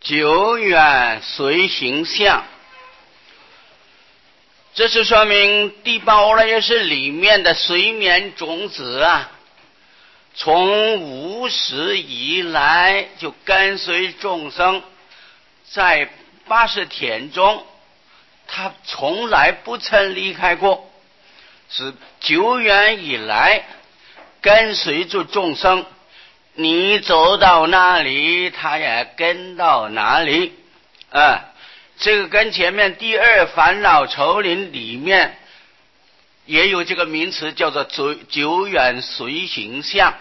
久远随形象，这是说明第八阿赖耶识里面的随眠种子啊，从无始以来就跟随众生，在80天中，他从来不曾离开过，是久远以来跟随着众生。你走到哪里，他也跟到哪里。这个跟前面第二烦恼丛林里面也有这个名词，叫做久远随形象。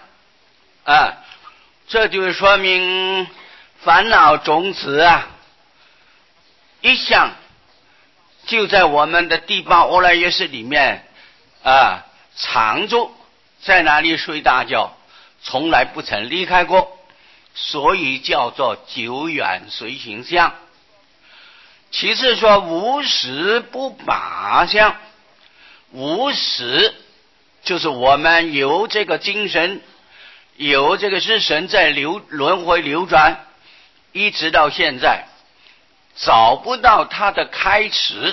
这就说明烦恼种子啊，一向就在我们的第八阿赖耶识里面藏住，在哪里睡大觉，从来不曾离开过，所以叫做久远随形象。其次说无始不拔相，无始就是我们有这个精神，有这个是神在轮回流转，一直到现在找不到它的开始。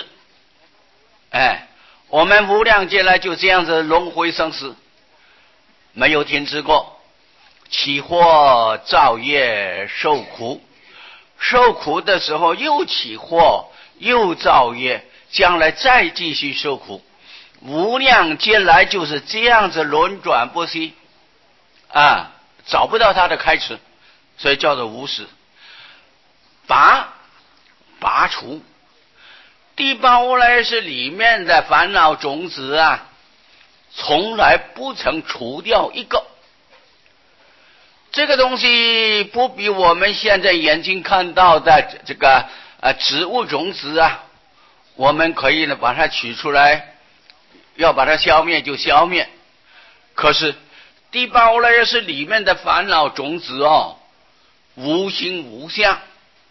我们无量劫来就这样子轮回生死，没有停止过，起祸造业受苦，受苦的时候又起祸又造业，将来再继续受苦，无量劫来就是这样子轮转不息找不到它的开始，所以叫做无始。拔除第八阿赖耶识里面的烦恼种子从来不曾除掉一个。这个东西不比我们现在眼睛看到的这个植物种子我们可以呢把它取出来，要把它消灭就消灭。可是第八阿赖耶识里面的烦恼种子无形无相，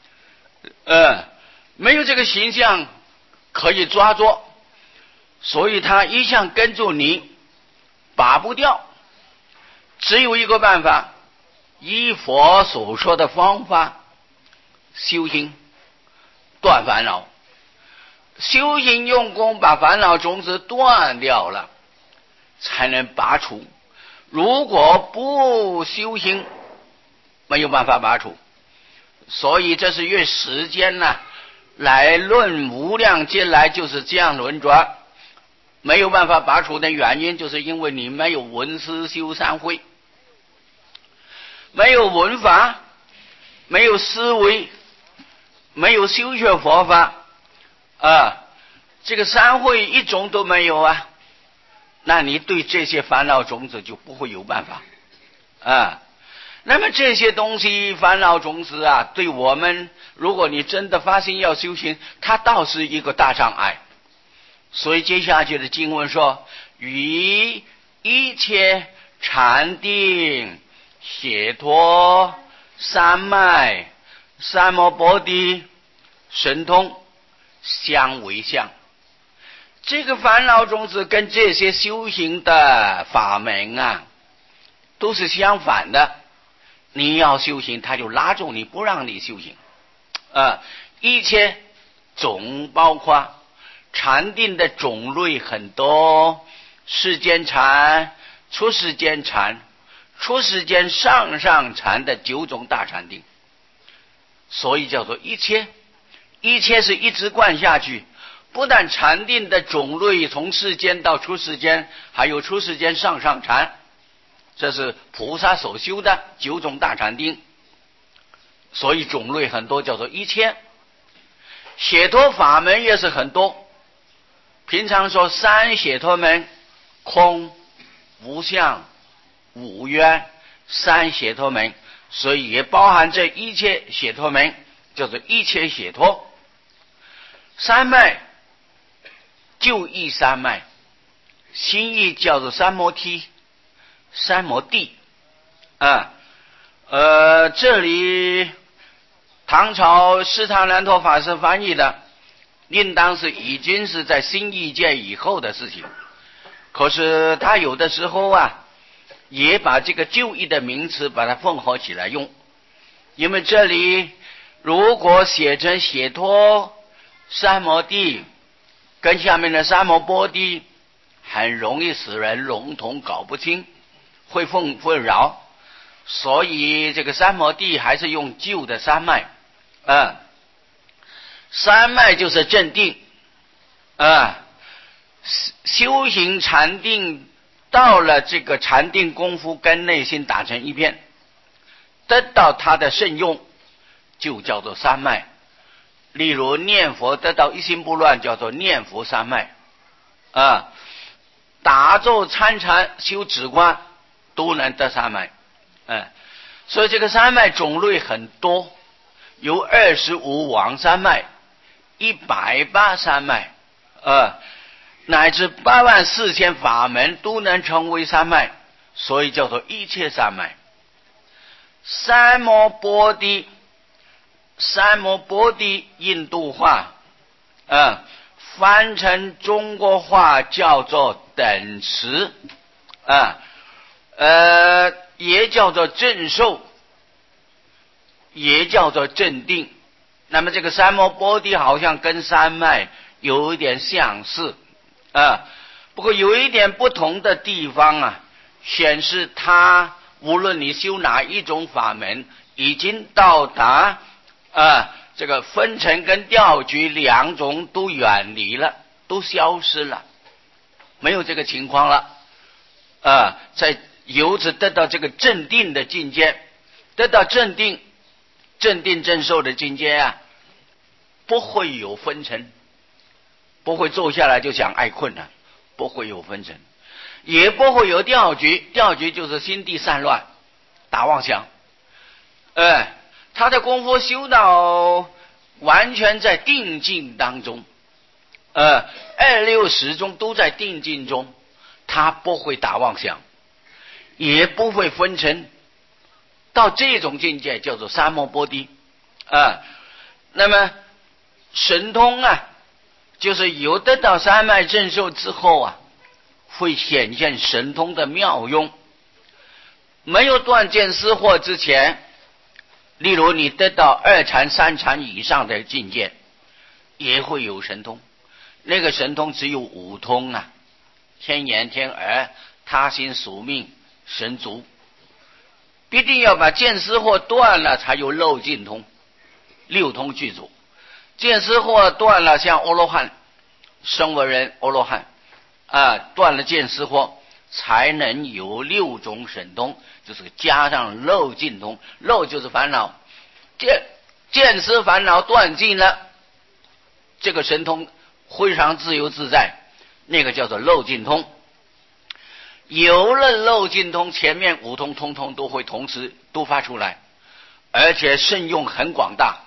没有这个形象可以抓住，所以它一向跟住你，拔不掉。只有一个办法，依佛所说的方法修行断烦恼，修行用功把烦恼种子断掉了，才能拔除。如果不修行，没有办法拔除。所以这是用时间来论无量劫来就是这样轮转，没有办法拔除的原因，就是因为你没有闻思修三慧，没有闻法，没有思维，没有修学佛法这个三慧一种都没有那你对这些烦恼种子就不会有办法那么这些东西烦恼种子对我们，如果你真的发心要修行，它倒是一个大障碍。所以接下去的经文说，于一切禅定解脱三昧三摩波提神通相为相。这个烦恼种子跟这些修行的法门都是相反的。你要修行，他就拉住你不让你修行一切总包括禅定的种类很多，世间禅、出世间禅、出世间上上禅的9种大禅定，所以叫做一切。一切是一直贯下去，不但禅定的种类从世间到出世间，还有出世间上上禅，这是菩萨所修的9种大禅定，所以种类很多，叫做一切。解脱法门也是很多，平常说3解脱门，空、无相、无愿3解脱门，所以也包含这一切解脱门，叫做一切解脱。三昧就义三昧，心意叫做三摩提、三摩地这里唐朝释迦难陀法师翻译的，应当是已经是在新意界以后的事情。可是他有的时候也把这个旧义的名词把它混合起来用，因为这里如果写成解脱三摩地跟下面的三摩波地，很容易使人笼统搞不清，会混淆。所以这个三摩地还是用旧的三脉三脉就是正定修行禅定，到了这个禅定功夫跟内心打成一片，得到它的圣用，就叫做三脉。例如念佛得到一心不乱，叫做念佛三脉打坐参禅修止观都能得三脉所以这个三脉种类很多，有25王三脉、180三脉乃至84000法门都能成为三脉，所以叫做一切三脉。三摩波地，三摩波地印度话翻成中国话叫做等持也叫做正受，也叫做正定。那么这个三摩波地好像跟三脉有一点相似不过有一点不同的地方显示它无论你修哪一种法门，已经到达这个分层跟调举两种都远离了，都消失了，没有这个情况了在由此得到这个正定的境界，得到正定正受的境界不会有分层，不会坐下来就想爱困了，不会有分层，也不会有调举，调举就是心地散乱打妄想他的功夫修到完全在定境当中26时中都在定境中，他不会打妄想，也不会分层，到这种境界叫做三摩波地那么神通就是有得到三脉正受之后会显现神通的妙用。没有断见思惑之前，例如你得到2禅3禅以上的境界，也会有神通。那个神通只有5通天眼天耳他心宿命神足，必定要把见思惑断了才有漏尽通，6通具足。见思惑断了，像阿罗汉声闻人阿罗汉断了见思惑，才能有6种神通，就是加上漏尽通。漏就是烦恼，见思烦恼断尽了，这个神通非常自由自在，那个叫做漏尽通。有了漏尽通，前面5通通通都会同时都发出来，而且圣用很广大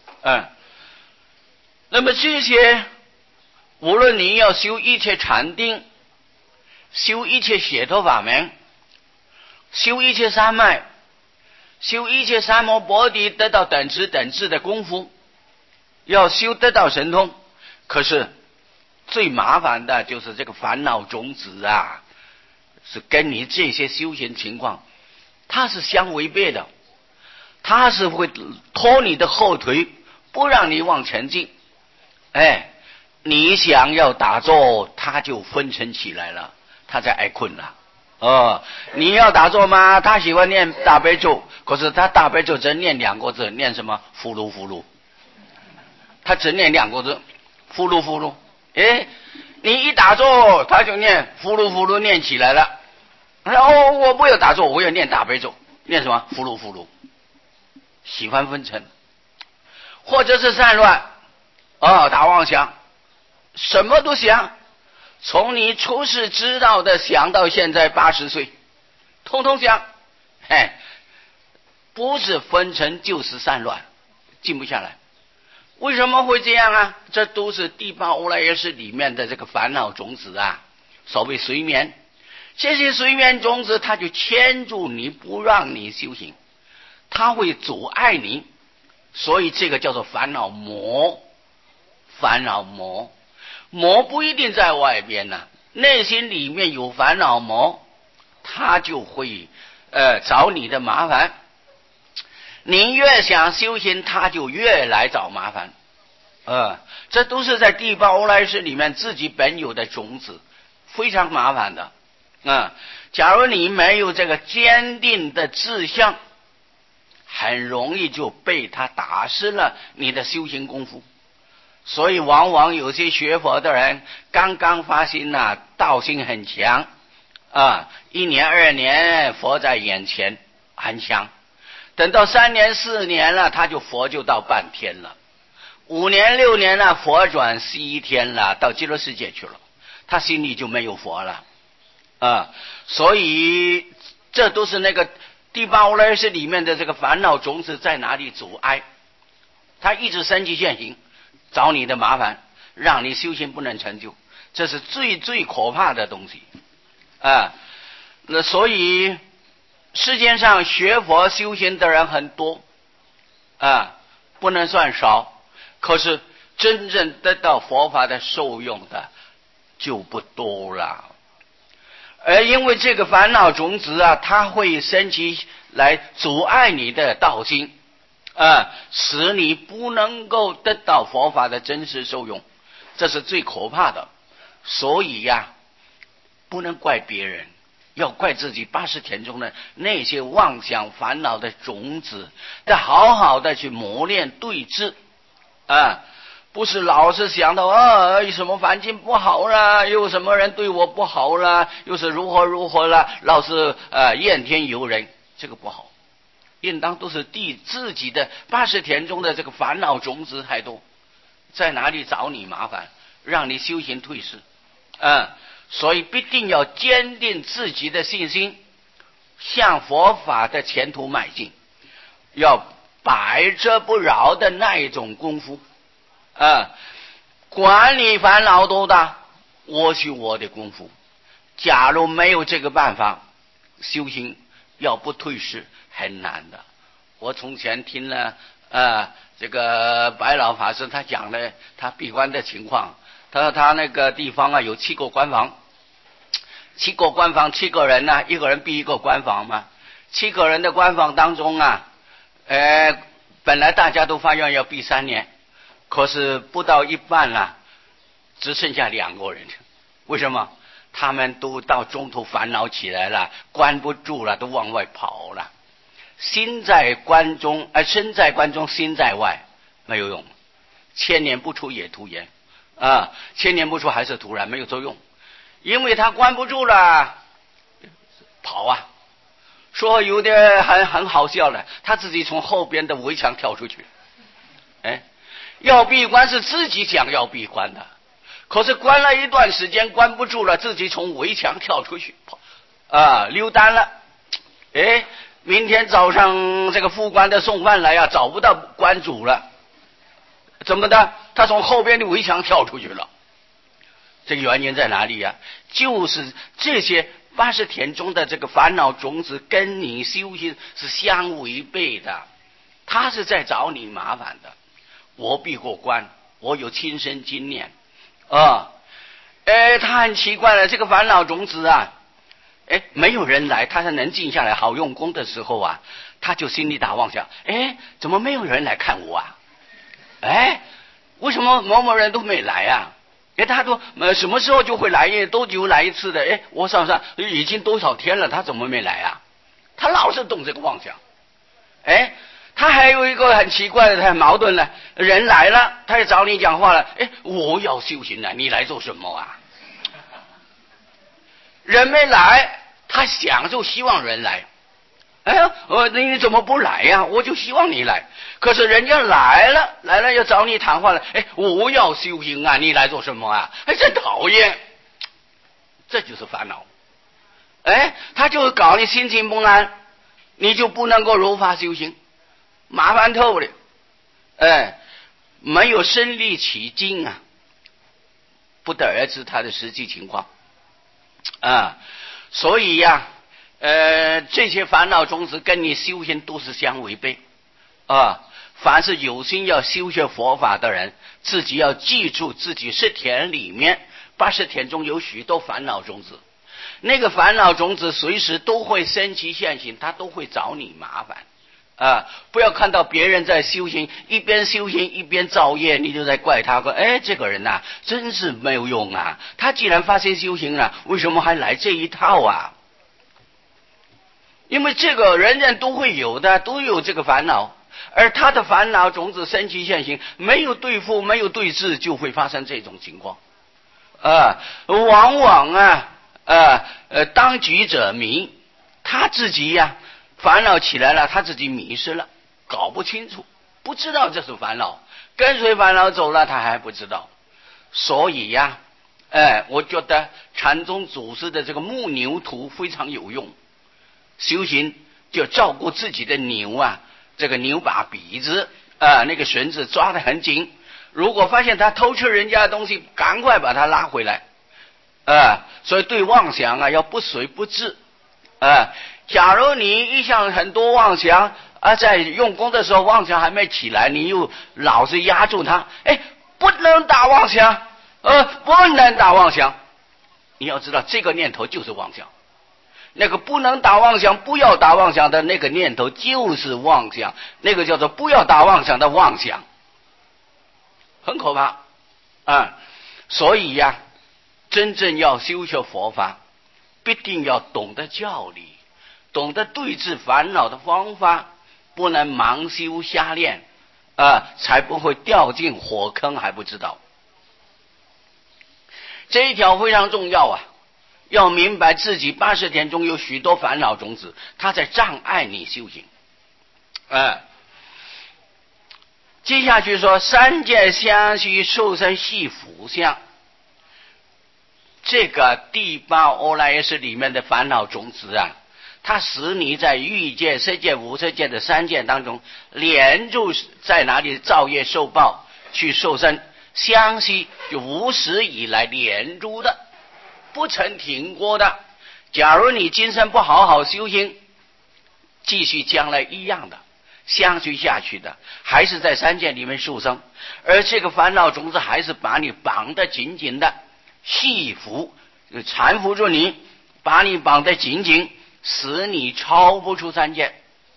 那么这些无论你要修一切禅定，修一切解脱法门，修一切三脉，修一切三摩波地，得到等持等智的功夫，要修得到神通，可是最麻烦的就是这个烦恼种子是跟你这些修行情况它是相违背的，它是会拖你的后腿，不让你往前进你想要打坐，他就分层起来了，他在爱困了你要打坐吗？他喜欢念大悲咒，可是他大悲咒只念2个字，念什么？呼噜呼噜，他只念2个字，呼噜呼噜你一打坐他就念呼噜呼噜念起来了，然后我不要打坐，我要念大悲咒，念什么？呼噜呼噜，喜欢分层，或者是散乱打妄想，什么都想，从你出世知道的想到现在80岁，通通想不是分层就是散乱，静不下来。为什么会这样这都是第8阿赖耶识里面的这个烦恼种子所谓随眠，这些随眠种子它就牵住你不让你修行，它会阻碍你，所以这个叫做烦恼魔。烦恼魔不一定在外边内心里面有烦恼魔，它就会找你的麻烦。 你越想修行，他就越来找麻烦。这都是在第八欧来世里面自己本有的种子，非常麻烦的。假如你没有这个坚定的志向，很容易就被他打湿了你的修行功夫。所以往往有些学佛的人刚刚发心道心很强1年2年佛在眼前很强，等到3年4年了，他就佛就到半天了，5年6年了，佛转西天了，到极乐世界去了，他心里就没有佛了所以这都是那个第八无赖世里面的这个烦恼种子在哪里阻碍，他一直升级现行，找你的麻烦，让你修行不能成就，这是最最可怕的东西那所以世界上学佛修行的人很多不能算少，可是真正得到佛法的受用的就不多了。而因为这个烦恼种子它会升起来阻碍你的道心使你不能够得到佛法的真实受用，这是最可怕的。所以不能怪别人，要怪自己80田中的那些妄想烦恼的种子，得好好的去磨练对治不是老是想到什么环境不好啦，又什么人对我不好啦，又是如何如何啦，老是怨天尤人，这个不好。应当都是自己的80田中的这个烦恼种子太多，在哪里找你麻烦，让你修行退失所以必定要坚定自己的信心，向佛法的前途迈进，要百折不挠的那一种功夫管你烦恼多大，我修我的功夫。假如没有这个办法，修行要不退失很难的。我从前听了这个白老法师他讲了他闭关的情况，他说他那个地方有7个关房，7个关房7个人一个人闭1个关房嘛，7个人的关房当中本来大家都发愿要闭3年，可是不到一半了，只剩下2个人。为什么？他们都到中途烦恼起来了，关不住了，都往外跑了。心在关中身在关中心在外，没有用，千年不出也徒然千年不出还是徒然，没有作用。因为他关不住了，跑说有点很好笑了，他自己从后边的围墙跳出去要闭关是自己想要闭关的，可是关了一段时间关不住了，自己从围墙跳出去溜单了明天早上这个副官的送饭来找不到关主了，怎么的？他从后边的围墙跳出去了。这个原因在哪里就是这些80田中的这个烦恼种子跟你修行是相违背的，他是在找你麻烦的。我闭过关，我有亲身经验他很奇怪了，这个烦恼种子没有人来，他才能静下来好用功的时候他就心里打妄想怎么没有人来看我为什么某某人都没来他说什么时候就会来，多久来一次的我上已经多少天了，他怎么没来他老是动这个妄想他还有一个很奇怪的，他很矛盾了，人来了他也找你讲话了我要修行了，你来做什么人没来，他想就希望人来你怎么不来我就希望你来，可是人家来了要找你谈话了我要修行你来做什么真讨厌。这就是烦恼他就搞你心情不安，你就不能够如法修行，麻烦透了没有身历其境不得而知他的实际情况所以这些烦恼种子跟你修行都是相违背凡是有心要修学佛法的人，自己要记住自己10田里面80田中有许多烦恼种子，那个烦恼种子随时都会升起现行，它都会找你麻烦不要看到别人在修行，一边修行一边造业，你就在怪他说，这个人啊真是没有用啊，他既然发心修行了，为什么还来这一套啊？因为这个人人都会有的，都有这个烦恼，而他的烦恼种子升起现行，没有对付，没有对治，就会发生这种情况。往往当局者迷，他自己烦恼起来了，他自己迷失了，搞不清楚，不知道这是烦恼，跟随烦恼走了，他还不知道。所以我觉得禅宗祖师的这个牧牛图非常有用。修行就照顾自己的牛这个牛把鼻子那个绳子抓得很紧，如果发现他偷吃人家的东西，赶快把他拉回来所以对妄想要不随不滞假如你一向很多妄想在用功的时候妄想还没起来，你又老是压住他，不能打妄想不能打妄想，你要知道这个念头就是妄想，那个不能打妄想不要打妄想的那个念头就是妄想，那个叫做不要打妄想的妄想，很可怕所以真正要修学佛法，必定要懂得教理，懂得对治烦恼的方法，不能盲修瞎练才不会掉进火坑还不知道。这一条非常重要要明白自己80天中有许多烦恼种子，它在障碍你修行接下去说三界相续受生系福相，这个第8阿赖耶识里面的烦恼种子它使你在欲界、色界、无色界的三界当中连住在哪里造业受报去受生，相续就无始以来连住的，不曾停过的。假如你今生不好好修行，继续将来一样的相续下去的，还是在三界里面受生，而这个烦恼种子还是把你绑得紧紧的，系缚缠缚住你，把你绑得紧紧，使你超不出三界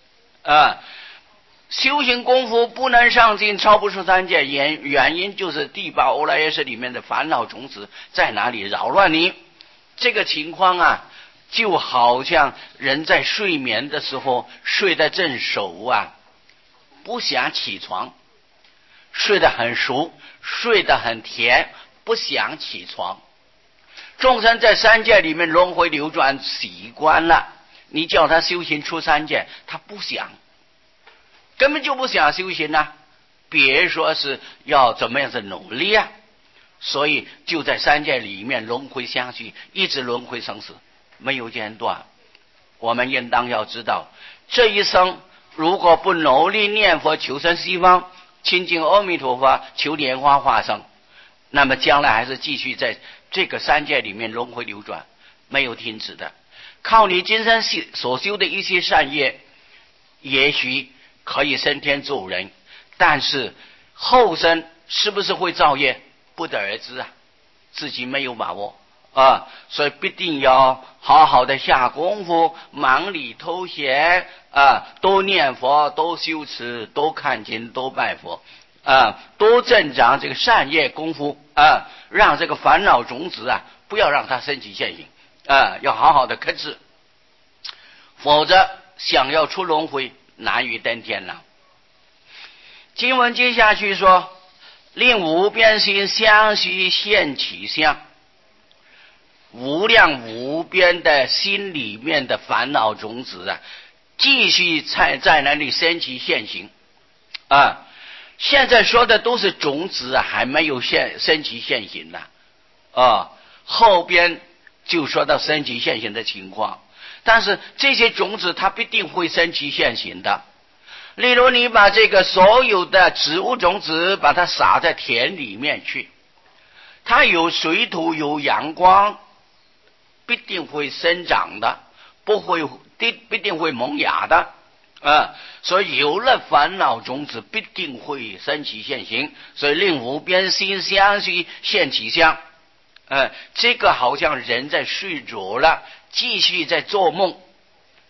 修行功夫不能上进，超不出三界，原因就是第8阿赖耶识里面的烦恼种子在哪里扰乱你。这个情况就好像人在睡眠的时候睡得正熟不想起床，睡得很熟，睡得很甜，不想起床。众生在三界里面轮回流转习惯了，你叫他修行出三界，他不想，根本就不想修行别说是要怎么样子努力所以就在三界里面轮回相续，一直轮回生死，没有间断。我们应当要知道，这一生如果不努力念佛求生西方，亲近阿弥陀佛，求莲花化生，那么将来还是继续在这个三界里面轮回流转，没有停止的。靠你今生所修的一些善业，也许可以升天做人，但是后生是不是会造业，不得而知自己没有把握所以必定要好好的下功夫，忙里偷闲多念佛，多修持，多看经，多拜佛多增长这个善业功夫让这个烦恼种子不要让它升起现行要好好的克制，否则想要出轮回难于登天了。经文接下去说，令无边心相续现起相，无量无边的心里面的烦恼种子继续在那里升起现行现在说的都是种子还没有升起现行后边就说到升起现行的情况，但是这些种子它必定会升起现行的。例如你把这个所有的植物种子把它撒在田里面去，它有水土有阳光，必定会生长的，必定会萌芽的所以有了烦恼种子必定会升起现行，所以令无边心相续现起相这个好像人在睡着了，继续在做梦，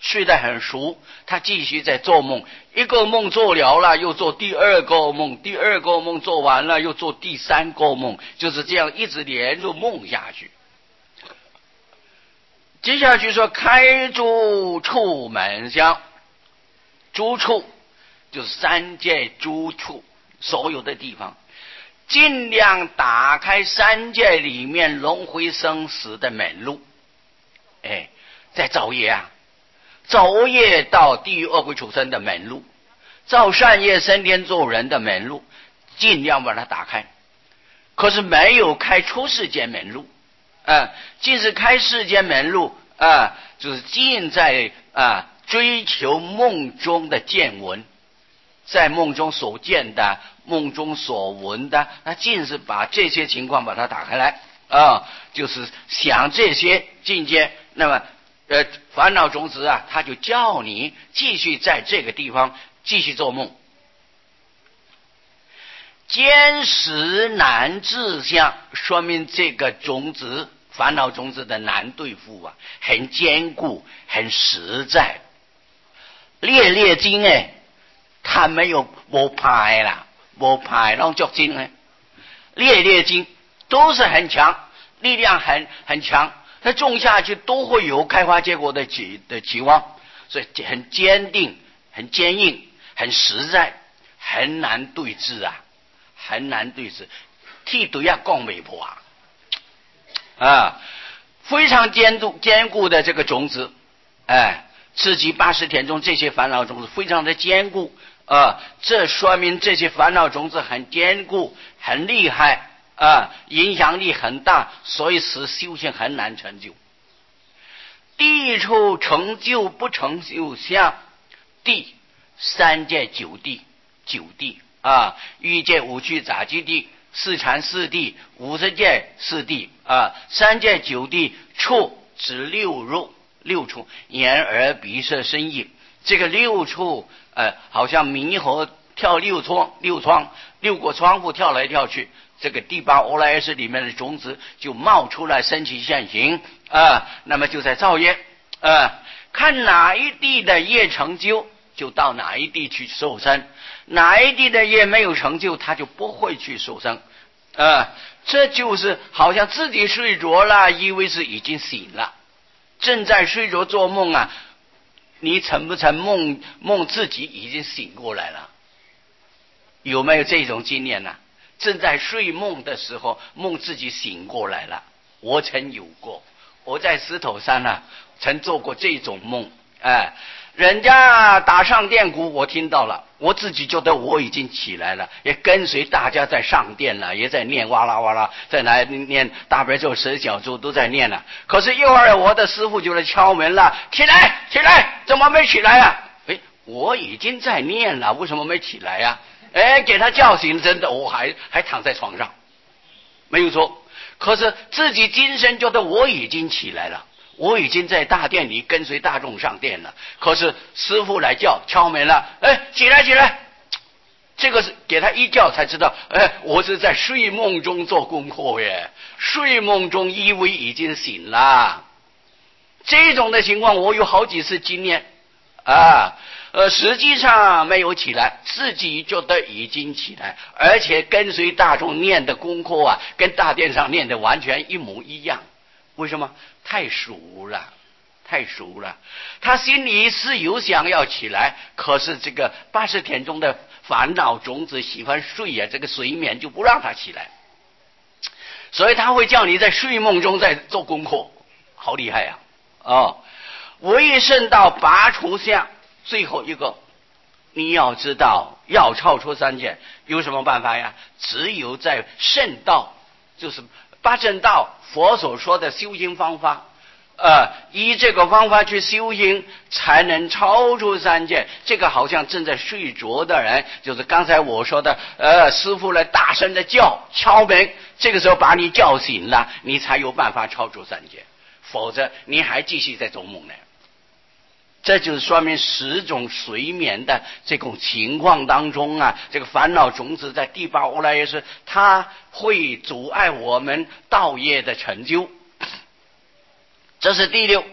睡得很熟，他继续在做梦，一个梦做了又做第二个梦，第二个梦做完了又做第三个梦，就是这样一直连着梦下去。接下去说开诸处门相，诸处就是三界诸处，所有的地方尽量打开三界里面轮回生死的门路。在造业啊，造业到地狱恶鬼畜生的门路，造善业升天做人的门路，尽量把它打开。可是没有开出世间门路，即使开世间门路就是尽在追求梦中的见闻，在梦中所见的，梦中所闻的，那尽是把这些情况把它打开来就是想这些境界。那么烦恼种子他就叫你继续在这个地方继续做梦。坚实难治相，说明这个种子烦恼种子的难对付很坚固很实在。烈烈经他没有没派啦，没派让作经烈烈经都是很强，力量很强，它种下去都会有开花结果的期望，所以很坚定很坚硬很实在，很难对治很难对治，替对讲未破非常坚固的这个种子刺激80天中这些烦恼种子非常的坚固这说明这些烦恼种子很坚固很厉害影响力很大，所以使修行很难成就。地处成就不成就相，地三界九地欲界五趣杂居地，四禅四地，50界四地三界九地，处指六处，眼耳鼻舌身意。这个六处好像猕猴跳六个窗户跳来跳去，这个第8阿赖耶识里面的种子就冒出来升起现行那么就在造业看哪一地的业成就，就到哪一地去受生，哪一地的业没有成就，他就不会去受生这就是好像自己睡着了，以为是已经醒了，正在睡着做梦你成不成梦自己已经醒过来了？有没有这种经验呢？正在睡梦的时候，梦自己醒过来了。我曾有过，我在石头山曾做过这种梦人家打上电鼓，我听到了，我自己觉得我已经起来了，也跟随大家在上电了，也在念哇啦哇啦，在那念大悲咒10小咒都在念了。可是一会儿我的师父就来敲门了，起来，怎么没起来我已经在念了，为什么没起来给他叫醒，真的我还躺在床上，没有错。可是自己精神觉得我已经起来了，我已经在大殿里跟随大众上殿了。可是师父来敲门了，起来，这个是给他一叫才知道，我是在睡梦中做功课耶，睡梦中以为已经醒了。这种的情况我有好几次经验实际上没有起来，自己觉得已经起来，而且跟随大众念的功课跟大殿上念的完全一模一样。为什么？太熟了。他心里是有想要起来，可是这个80天中的烦恼种子喜欢睡这个睡眠就不让他起来，所以他会叫你在睡梦中在做功课，好厉害唯圣道拔除相，最后一个你要知道，要超出三界有什么办法呀？只有在圣道，就是八正道佛所说的修行方法依这个方法去修行，才能超出三界。这个好像正在睡着的人，就是刚才我说的师父来大声的敲门，这个时候把你叫醒了，你才有办法超出三界，否则你还继续在做梦呢。这就是说明10种睡眠的这种情况当中这个烦恼种子在第8阿赖耶识，它会阻碍我们道业的成就。这是第6。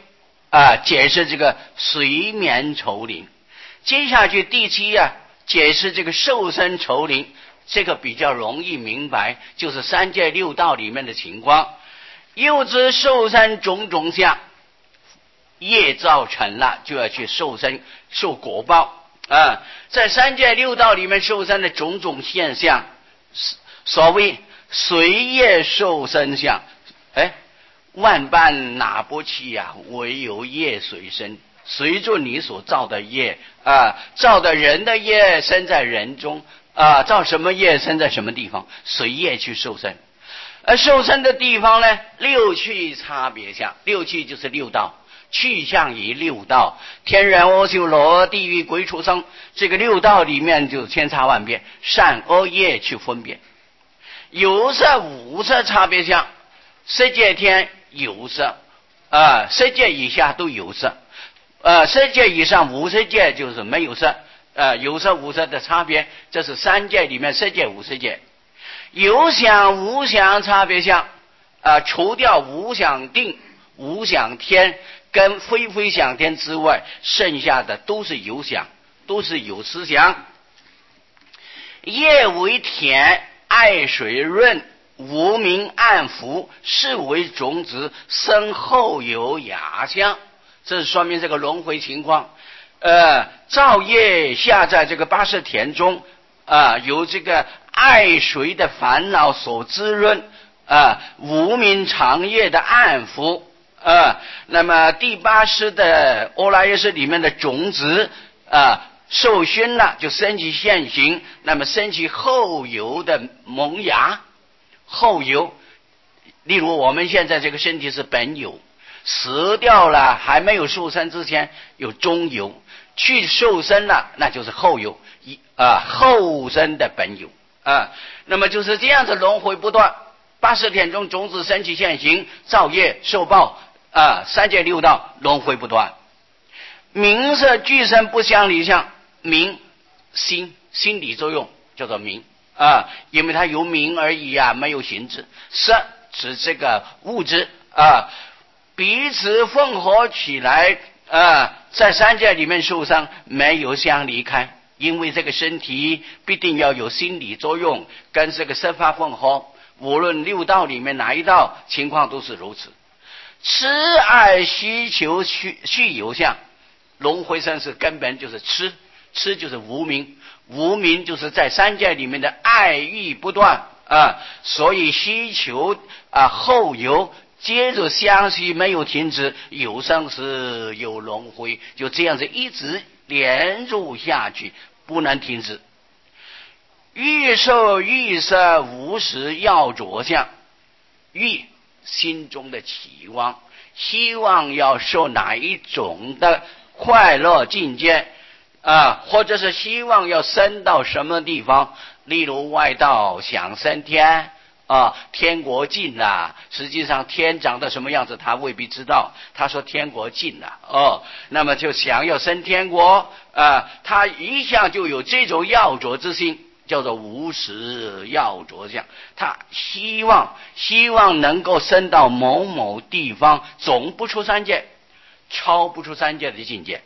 解释这个随眠愁灵。接下去第七解释这个受身愁灵，这个比较容易明白，就是三界六道里面的情况。又知受身种种相，业造成了就要去受身受果报在三界六道里面受身的种种现象，所谓随业受身相。万般拿不起唯有业随身。随着你所造的业造的人的业生在人中造什么业生在什么地方，随业去受身。而受身的地方呢，六趣差别相。六趣就是六道，去向于六道，天人阿修罗地狱鬼畜生，这个六道里面就千差万别，善恶业去分别。有色无色差别相，色界天有色色界以下都有色色界以上无色界就是没有色有色无色的差别，这是三界里面色界无色界。有想无想差别相除掉无想定无想天跟非非想天之外，剩下的都是有想，都是有思想。业为田，爱水润，无名暗伏，是为种子，生后有芽相。这是说明这个轮回情况。造业下在这个八识田中由这个爱水的烦恼所滋润无名长夜的暗伏那么第八识的阿赖耶识里面的种子受熏了，就升起现行，那么升起后有的萌芽。后有例如我们现在这个身体是本有，死掉了还没有受身之前有中有，去受身了那就是后有后生的本有那么就是这样子轮回不断。八识田中种子升起现行，造业受报三界六道轮回不断。名色俱生不相离相，名心理作用叫做名因为它有名而已没有形质。色指这个物质彼此混合起来在三界里面受伤，没有相离开，因为这个身体必定要有心理作用跟这个色法混合，无论六道里面哪一道情况都是如此。痴爱需求续有相，轮回生死根本就是痴就是无明，无明就是在三界里面的爱欲不断所以需求后有，接着相续没有停止，有生死有轮回，就这样子一直连入下去，不能停止。欲受欲色无时要着相，欲心中的期望，希望要受哪一种的快乐境界或者是希望要升到什么地方，例如外道想升天天国近了，实际上天长得什么样子他未必知道，他说天国近了那么就想要升天国他一向就有这种要着之心，叫做无时要着相。他希望能够升到某某地方，总不出三界，超不出三界的境界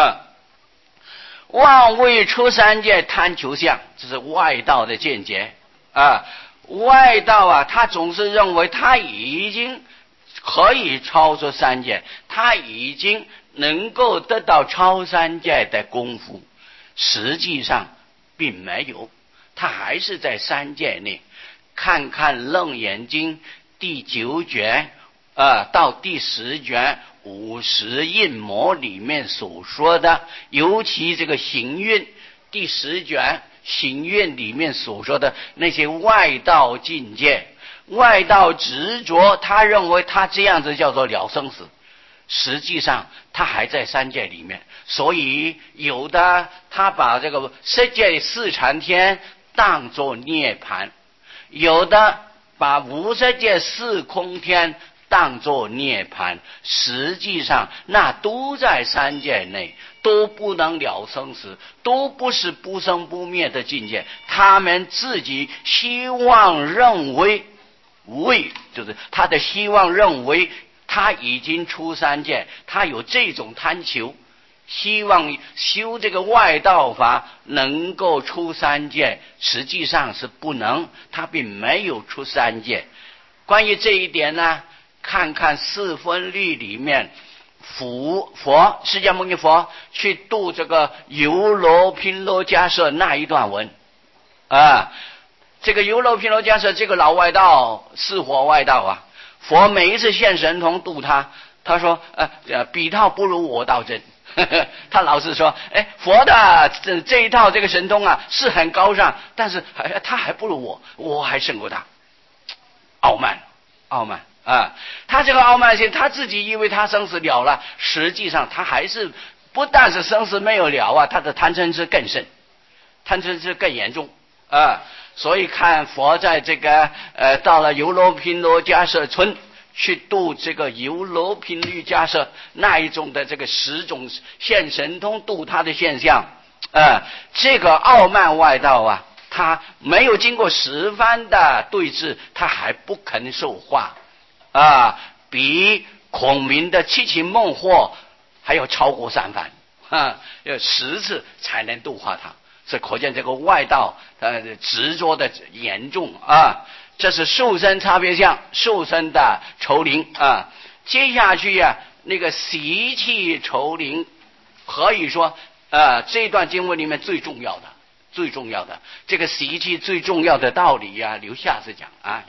妄为出三界贪求相，这是外道的见解外道他总是认为他已经可以超出三界，他已经能够得到超三界的功夫，实际上并没有，他还是在三界内。看看楞严经第9卷到第10卷50印魔里面所说的，尤其这个行运第10卷行运里面所说的那些外道境界，外道执着，他认为他这样子叫做了生死，实际上他还在三界里面。所以有的他把这个色界四禅天当作涅槃，有的把无色界四空天当作涅槃，实际上那都在三界内，都不能了生死，都不是不生不灭的境界。他们自己希望认为就是他的希望认为他已经出三界，他有这种贪求，希望修这个外道法能够出三界，实际上是不能，他并没有出三界。关于这一点呢，看看四分律里面释迦牟尼佛去度这个尤罗频罗迦舍那一段文啊。这个尤罗频罗迦舍这个老外道是活外道啊，佛每一次现神通度他说彼套不如我道真他老是说佛的这一套这个神通啊是很高尚，但是他还不如我还胜过他。傲慢啊！他这个傲慢心，他自己以为他生死了了，实际上他还是不但是生死没有了啊，他的贪嗔痴更甚，贪嗔痴更严重啊！所以看佛在这个到了尤罗频罗迦舍村去度这个尤罗频律迦舍那一种的这个10种现神通度他的现象这个傲慢外道啊，他没有经过10番的对峙，他还不肯受化比孔明的七擒孟获还要超过3番要10次才能度化他，这可见这个外道执着的严重这是受身差别相，受身的愁灵接下去那个习气愁灵，可以说这段经文里面最重要的这个习气最重要的道理留下次讲